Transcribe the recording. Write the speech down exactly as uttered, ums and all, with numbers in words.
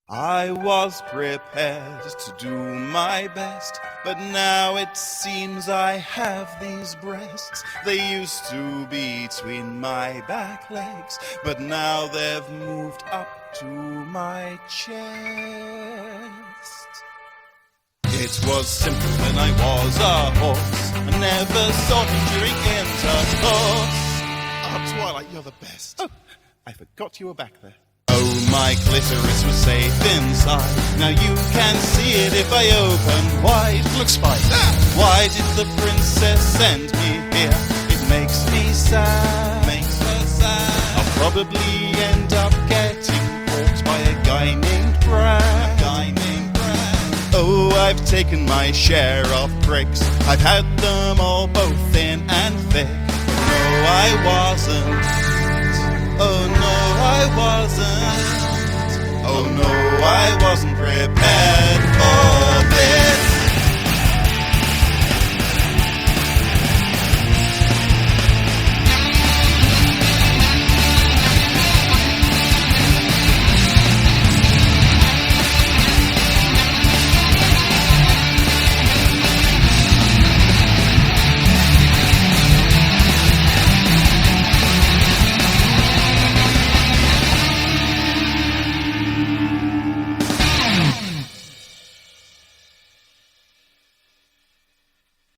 I was prepared to do my best, but now it seems I have these breasts. They used to be between my back legs, but now they've moved up to my chest. It was simple when I was a horse. I never saw him during intercourse. Oh, Twilight, you're the best. Oh, I forgot you were back there. Oh, my clitoris was safe inside. Now you can see it if I open wide. Look, Spike, ah! Why did the princess send me here? It makes me sad. Makes her sad. I'll probably end up getting walked by a guy named Brad. A guy named Brad. Oh, I've taken my share of pricks. I've had them all, both thin and thick. But no, I wasn't. Oh no, I wasn't. Oh no, I wasn't prepared.